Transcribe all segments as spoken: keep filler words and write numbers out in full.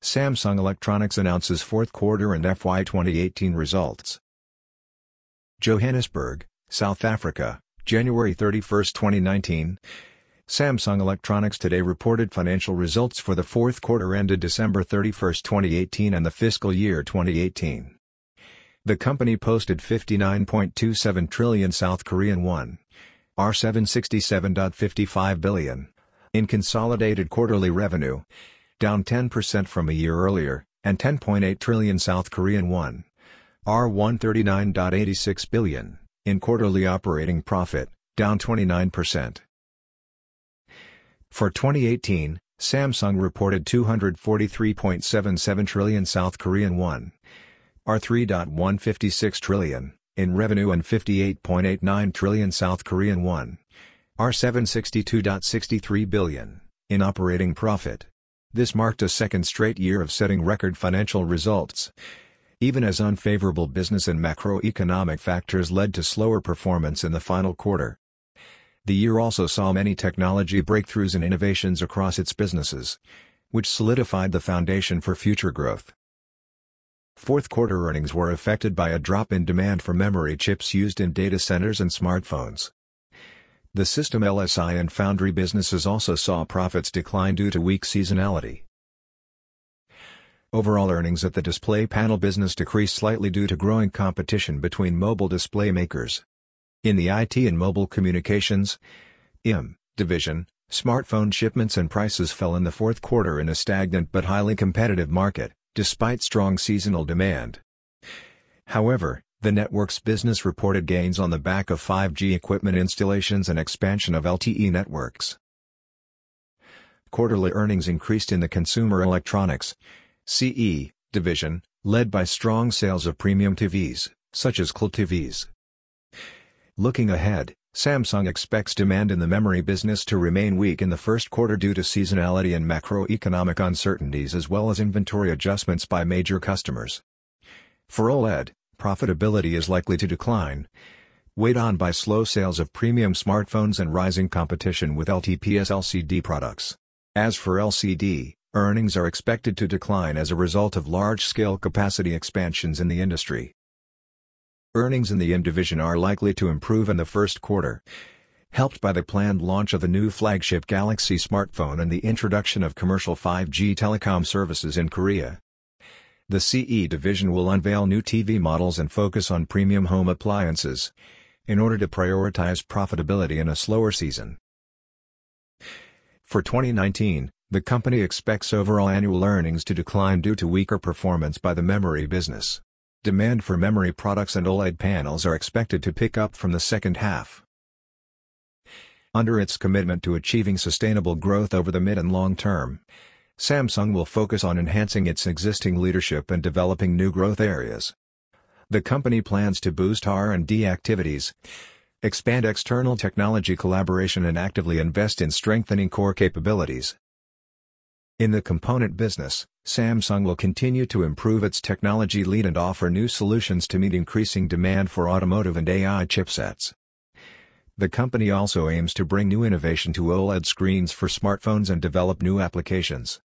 Samsung Electronics announces fourth quarter and F Y twenty eighteen results. Johannesburg, South Africa, January thirty-first, twenty nineteen. Samsung Electronics today reported financial results for the fourth quarter ended December thirty-first, twenty eighteen and the fiscal year twenty eighteen. The company posted fifty-nine point two seven trillion South Korean won, or seven hundred sixty-seven point five five billion, in consolidated quarterly revenue, down ten percent from a year earlier, and ten point eight trillion South Korean won, or one hundred thirty-nine point eight six billion, in quarterly operating profit, down twenty-nine percent. For twenty eighteen, Samsung reported two hundred forty-three point seven seven trillion South Korean won, or three point one five six trillion, in revenue and fifty-eight point eight nine trillion South Korean won, or seven hundred sixty-two point six three billion, in operating profit. This marked a second straight year of setting record financial results, even as unfavorable business and macroeconomic factors led to slower performance in the final quarter. The year also saw many technology breakthroughs and innovations across its businesses, which solidified the foundation for future growth. Fourth quarter earnings were affected by a drop in demand for memory chips used in data centers and smartphones. The system L S I and foundry businesses also saw profits decline due to weak seasonality. Overall earnings at the display panel business decreased slightly due to growing competition between mobile display makers. In the I T and Mobile Communications (I M) division, smartphone shipments and prices fell in the fourth quarter in a stagnant but highly competitive market, despite strong seasonal demand. However, the networks business reported gains on the back of five G equipment installations and expansion of L T E networks. Quarterly earnings increased in the Consumer Electronics (C E) division, led by strong sales of premium T Vs, such as C L T Vs. Looking ahead, Samsung expects demand in the memory business to remain weak in the first quarter due to seasonality and macroeconomic uncertainties as well as inventory adjustments by major customers. For OLED, profitability is likely to decline, weighed on by slow sales of premium smartphones and rising competition with L T P S L C D products. As for L C D, earnings are expected to decline as a result of large-scale capacity expansions in the industry. Earnings in the I M division are likely to improve in the first quarter, helped by the planned launch of the new flagship Galaxy smartphone and the introduction of commercial five G telecom services in Korea. The C E division will unveil new T V models and focus on premium home appliances, in order to prioritize profitability in a slower season. For twenty nineteen, the company expects overall annual earnings to decline due to weaker performance by the memory business. Demand for memory products and OLED panels are expected to pick up from the second half. Under its commitment to achieving sustainable growth over the mid and long term, Samsung will focus on enhancing its existing leadership and developing new growth areas. The company plans to boost R and D activities, expand external technology collaboration and actively invest in strengthening core capabilities. In the component business, Samsung will continue to improve its technology lead and offer new solutions to meet increasing demand for automotive and A I chipsets. The company also aims to bring new innovation to OLED screens for smartphones and develop new applications.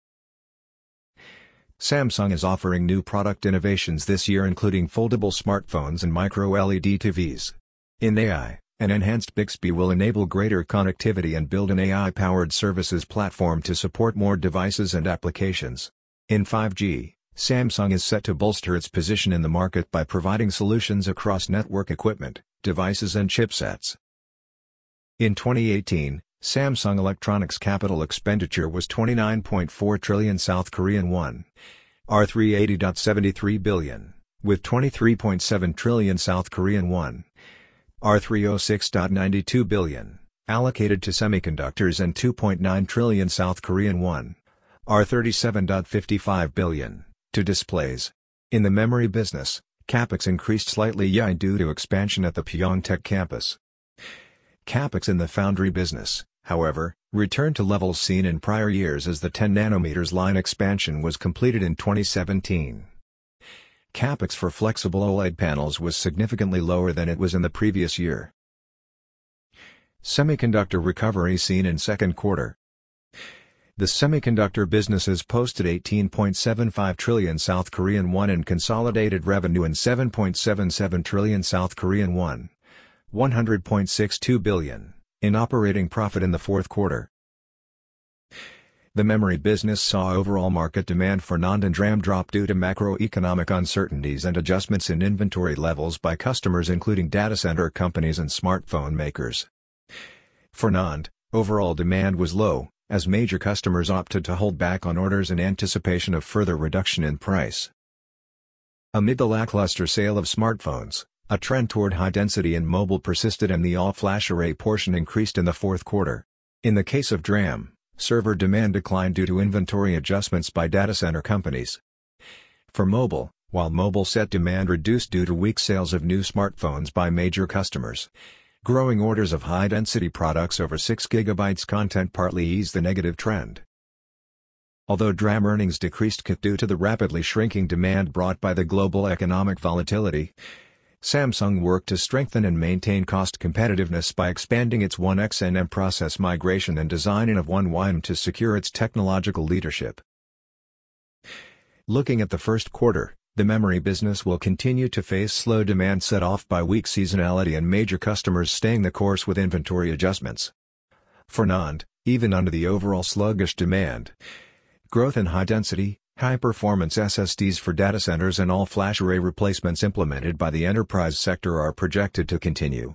Samsung is offering new product innovations this year including foldable smartphones and micro-L E D T Vs. In A I, an enhanced Bixby will enable greater connectivity and build an A I-powered services platform to support more devices and applications. In five G, Samsung is set to bolster its position in the market by providing solutions across network equipment, devices and chipsets. In twenty eighteen, Samsung Electronics capital expenditure was twenty-nine point four trillion South Korean won, or three hundred eighty point seven three billion, with twenty-three point seven trillion South Korean won, or three hundred six point nine two billion, allocated to semiconductors and two point nine trillion South Korean won, or thirty-seven point five five billion, to displays. In the memory business, CapEx increased slightly year due to expansion at the Pyeongtaek campus. CapEx in the foundry business, however, returned to levels seen in prior years as the ten nanometers line expansion was completed in twenty seventeen. CapEx for flexible OLED panels was significantly lower than it was in the previous year. Semiconductor recovery seen in second quarter. The semiconductor businesses posted eighteen point seven five trillion South Korean won in consolidated revenue and seven point seven seven trillion South Korean won, one hundred point six two billion, in operating profit in the fourth quarter. The memory business saw overall market demand for NAND and DRAM drop due to macroeconomic uncertainties and adjustments in inventory levels by customers including data center companies and smartphone makers. For NAND, overall demand was low, as major customers opted to hold back on orders in anticipation of further reduction in price. Amid the lackluster sale of smartphones, a trend toward high density in mobile persisted and the all-flash array portion increased in the fourth quarter. In the case of DRAM, server demand declined due to inventory adjustments by data center companies. For mobile, while mobile set demand reduced due to weak sales of new smartphones by major customers, growing orders of high-density products over six gigabytes content partly eased the negative trend. Although DRAM earnings decreased due to the rapidly shrinking demand brought by the global economic volatility, Samsung worked to strengthen and maintain cost competitiveness by expanding its one X N M process migration and designing of one Y M to secure its technological leadership. Looking at the first quarter, the memory business will continue to face slow demand set off by weak seasonality and major customers staying the course with inventory adjustments. For NAND, even under the overall sluggish demand, growth in high-density, high-performance S S Ds for data centers and all-flash array replacements implemented by the enterprise sector are projected to continue.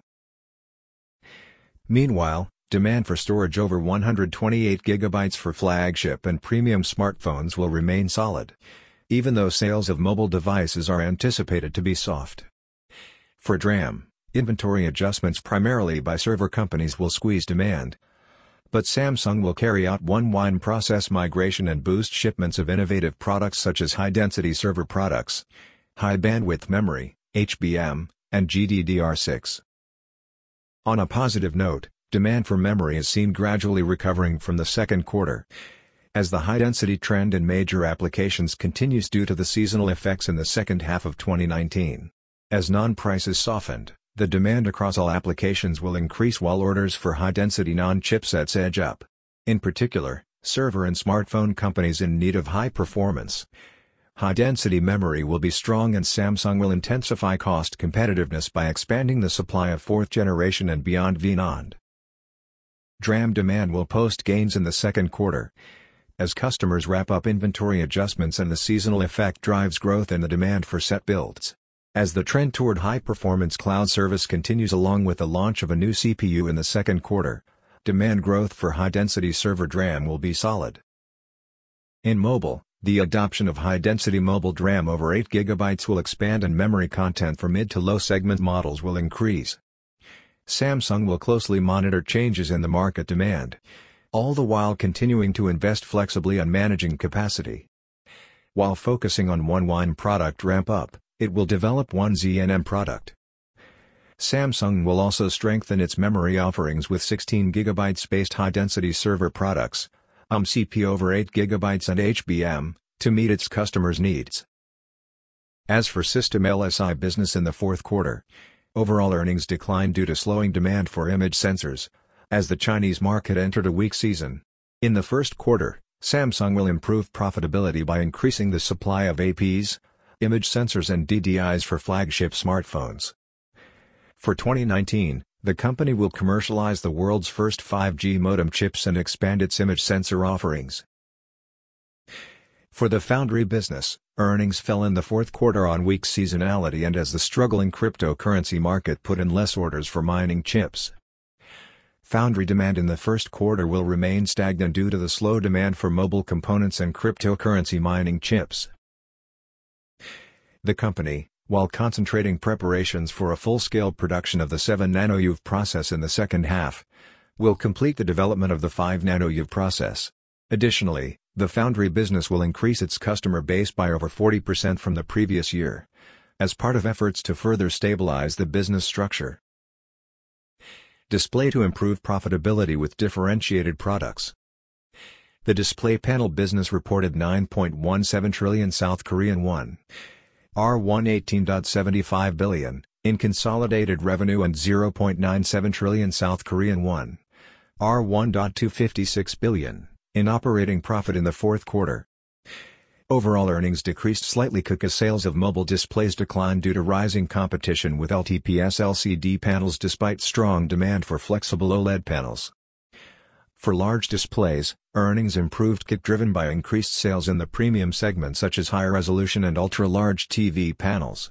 Meanwhile, demand for storage over one hundred twenty-eight gigabytes for flagship and premium smartphones will remain solid, even though sales of mobile devices are anticipated to be soft. For DRAM, inventory adjustments primarily by server companies will squeeze demand, but Samsung will carry out one Y M process migration and boost shipments of innovative products such as high-density server products, high-bandwidth memory, H B M, and G D D R six. On a positive note, demand for memory is seen gradually recovering from the second quarter, as the high-density trend in major applications continues due to the seasonal effects in the second half of twenty nineteen. As NAND prices softened, the demand across all applications will increase while orders for high-density NAND chipsets edge up. In particular, server and smartphone companies in need of high performance, high-density memory will be strong, and Samsung will intensify cost competitiveness by expanding the supply of fourth generation and beyond V NAND. DRAM demand will post gains in the second quarter, as customers wrap up inventory adjustments and the seasonal effect drives growth in the demand for set builds. As the trend toward high-performance cloud service continues along with the launch of a new C P U in the second quarter, demand growth for high-density server DRAM will be solid. In mobile, the adoption of high-density mobile DRAM over eight gigabytes will expand and memory content for mid to low segment models will increase. Samsung will closely monitor changes in the market demand, all the while continuing to invest flexibly on managing capacity. While focusing on one Y M product ramp-up, it will develop one Z N M product. Samsung will also strengthen its memory offerings with sixteen gigabyte spaced high-density server products, U M C P over eight gigabytes and H B M, to meet its customers' needs. As for System L S I business in the fourth quarter, overall earnings declined due to slowing demand for image sensors, as the Chinese market entered a weak season. In the first quarter, Samsung will improve profitability by increasing the supply of A Ps, image sensors and D D Is for flagship smartphones. For twenty nineteen, the company will commercialize the world's first five G modem chips and expand its image sensor offerings. For the foundry business, earnings fell in the fourth quarter on weak seasonality and as the struggling cryptocurrency market put in less orders for mining chips. Foundry demand in the first quarter will remain stagnant due to the slow demand for mobile components and cryptocurrency mining chips. The company, while concentrating preparations for a full-scale production of the seven nano U V process in the second half, will complete the development of the five nano U V process. Additionally, the foundry business will increase its customer base by over forty percent from the previous year, as part of efforts to further stabilize the business structure. Display to improve profitability with differentiated products. The display panel business reported nine point one seven trillion South Korean won, R one hundred eighteen point seven five billion, in consolidated revenue and zero point nine seven trillion South Korean won, R one point two five six billion, in operating profit in the fourth quarter. Overall earnings decreased slightly because sales of mobile displays declined due to rising competition with L T P S L C D panels despite strong demand for flexible OLED panels. For large displays, earnings improved driven by increased sales in the premium segment such as high-resolution and ultra-large T V panels.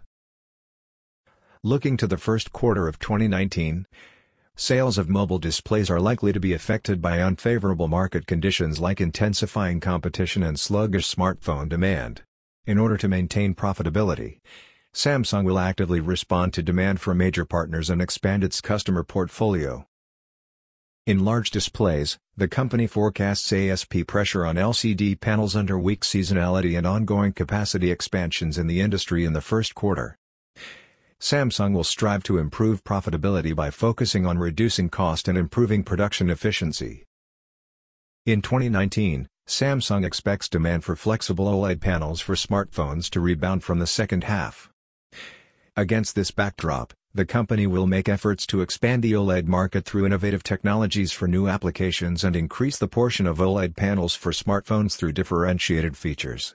Looking to the first quarter of twenty nineteen, sales of mobile displays are likely to be affected by unfavorable market conditions like intensifying competition and sluggish smartphone demand. In order to maintain profitability, Samsung will actively respond to demand from major partners and expand its customer portfolio. In large displays, the company forecasts A S P pressure on L C D panels under weak seasonality and ongoing capacity expansions in the industry in the first quarter. Samsung will strive to improve profitability by focusing on reducing cost and improving production efficiency. In twenty nineteen, Samsung expects demand for flexible OLED panels for smartphones to rebound from the second half. Against this backdrop, the company will make efforts to expand the OLED market through innovative technologies for new applications and increase the portion of OLED panels for smartphones through differentiated features.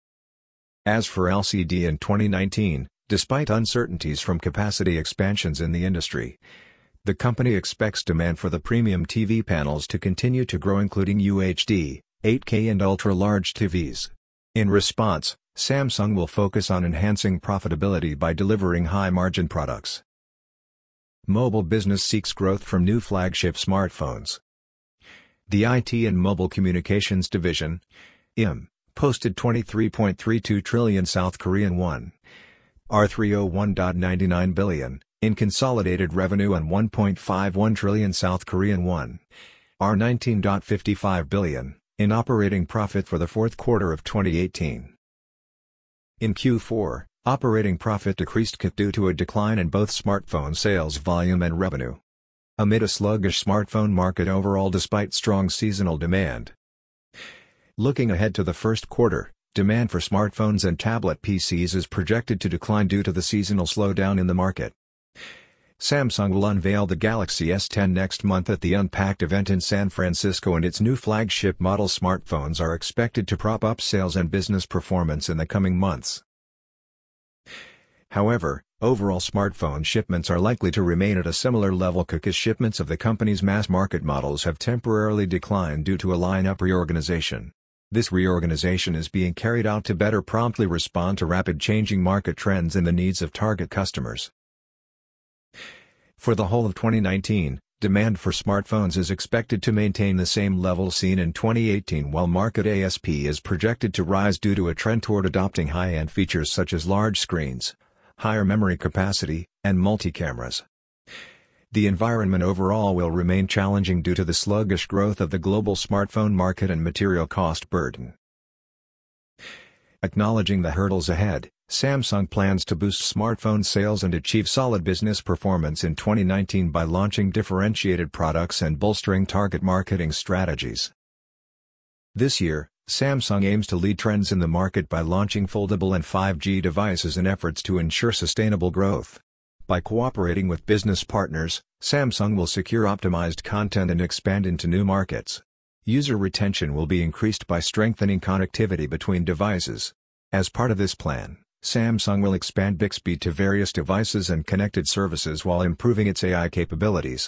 As for L C D in twenty nineteen, despite uncertainties from capacity expansions in the industry, the company expects demand for the premium T V panels to continue to grow including U H D, eight K and ultra-large T Vs. In response, Samsung will focus on enhancing profitability by delivering high-margin products. Mobile business seeks growth from new flagship smartphones. The I T and Mobile Communications Division, I M, posted twenty-three point three two trillion South Korean won, R three hundred one point nine nine billion, in consolidated revenue and one point five one trillion South Korean won, R nineteen point five five billion, in operating profit for the fourth quarter of twenty eighteen. In Q four, operating profit decreased due to a decline in both smartphone sales volume and revenue. Amid a sluggish smartphone market overall despite strong seasonal demand. Looking ahead to the first quarter, demand for smartphones and tablet P Cs is projected to decline due to the seasonal slowdown in the market. Samsung will unveil the Galaxy S ten next month at the Unpacked event in San Francisco, and its new flagship model smartphones are expected to prop up sales and business performance in the coming months. However, overall smartphone shipments are likely to remain at a similar level because shipments of the company's mass-market models have temporarily declined due to a lineup reorganization. This reorganization is being carried out to better promptly respond to rapid changing market trends and the needs of target customers. For the whole of twenty nineteen, demand for smartphones is expected to maintain the same level seen in twenty eighteen, while market A S P is projected to rise due to a trend toward adopting high-end features such as large screens, higher memory capacity, and multi-cameras. The environment overall will remain challenging due to the sluggish growth of the global smartphone market and material cost burden. Acknowledging the hurdles ahead, Samsung plans to boost smartphone sales and achieve solid business performance in twenty nineteen by launching differentiated products and bolstering target marketing strategies. This year, Samsung aims to lead trends in the market by launching foldable and five G devices in efforts to ensure sustainable growth. By cooperating with business partners, Samsung will secure optimized content and expand into new markets. User retention will be increased by strengthening connectivity between devices. As part of this plan, Samsung will expand Bixby to various devices and connected services while improving its A I capabilities.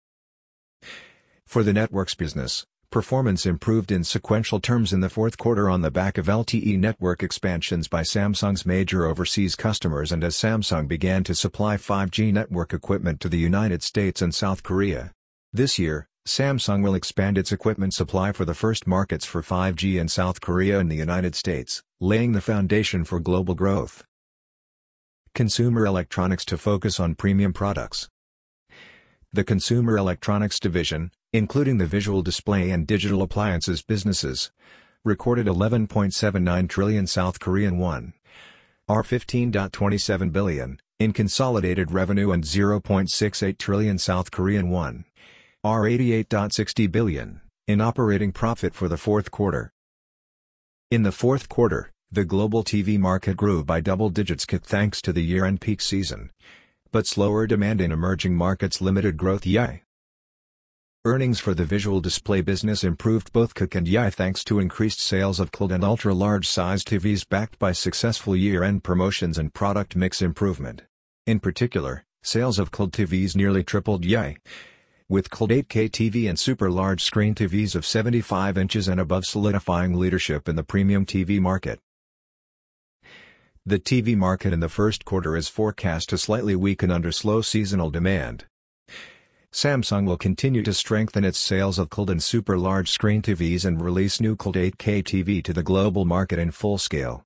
For the networks business, performance improved in sequential terms in the fourth quarter on the back of L T E network expansions by Samsung's major overseas customers and as Samsung began to supply five G network equipment to the United States and South Korea. This year, Samsung will expand its equipment supply for the first markets for five G in South Korea and the United States, laying the foundation for global growth. Consumer electronics to focus on premium products. The Consumer Electronics Division, including the visual display and digital appliances businesses, recorded eleven point seven nine trillion South Korean won, R fifteen point two seven billion, in consolidated revenue and zero point six eight trillion South Korean won, R eighty-eight point six zero billion, in operating profit for the fourth quarter. In the fourth quarter, the global T V market grew by double digits thanks to the year-end peak season, but slower demand in emerging markets limited growth. Earnings for the visual display business improved both K and Y thanks to increased sales of Q L E D and ultra-large size T Vs backed by successful year-end promotions and product mix improvement. In particular, sales of Q L E D T Vs nearly tripled Y, with Q L E D eight K T V and super large screen T Vs of seventy-five inches and above solidifying leadership in the premium T V market. The T V market in the first quarter is forecast to slightly weaken under slow seasonal demand. Samsung will continue to strengthen its sales of Q L E D and super large screen T Vs and release new Q L E D eight K T V to the global market in full scale.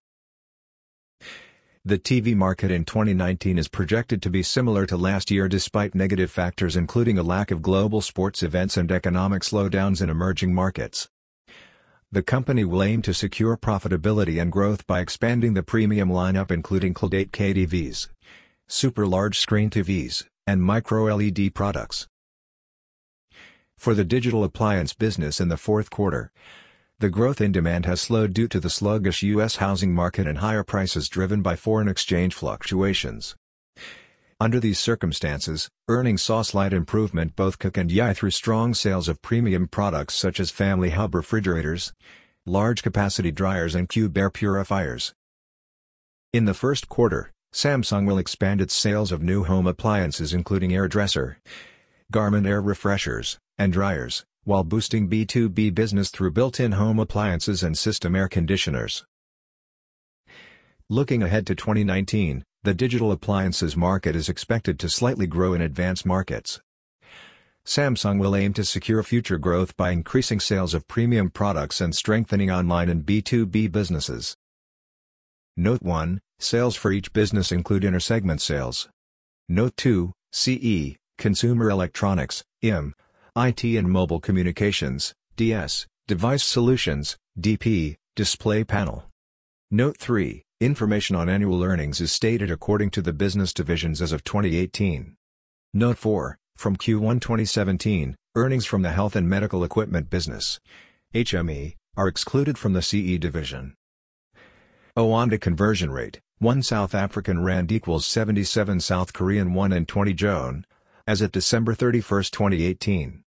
The T V market in twenty nineteen is projected to be similar to last year despite negative factors including a lack of global sports events and economic slowdowns in emerging markets. The company will aim to secure profitability and growth by expanding the premium lineup including Q L E D eight K T Vs, super large screen T Vs, and micro L E D products. For the digital appliance business in the fourth quarter, the growth in demand has slowed due to the sluggish U S housing market and higher prices driven by foreign exchange fluctuations. Under these circumstances, earnings saw slight improvement both K and Y through strong sales of premium products such as Family Hub refrigerators, large capacity dryers and Cube air purifiers. In the first quarter, Samsung will expand its sales of new home appliances including air dresser, Garmin air refreshers, and dryers, while boosting B two B business through built-in home appliances and system air conditioners. Looking ahead to twenty nineteen, the digital appliances market is expected to slightly grow in advanced markets. Samsung will aim to secure future growth by increasing sales of premium products and strengthening online and B two B businesses. Note one, sales for each business include inter-segment sales. Note two, C E, Consumer Electronics, I M, I T and Mobile Communications, D S, Device Solutions, D P, Display Panel. Note three, information on annual earnings is stated according to the business divisions as of twenty eighteen. Note four, from Q one twenty seventeen, earnings from the health and medical equipment business, H M E, are excluded from the C E division. Oanda conversion rate, one South African rand equals seventy-seven South Korean won and twenty Jone, as at December thirty-first twenty eighteen.